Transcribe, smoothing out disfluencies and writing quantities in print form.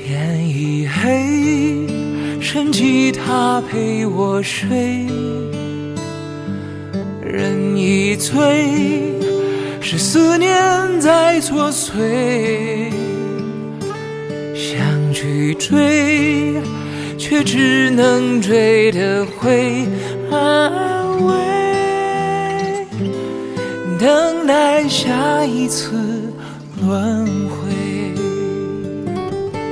天已黑，剩吉他陪我睡，人已醉，是思念在作祟，想去追，却只能追得回安慰，等待下一次轮回。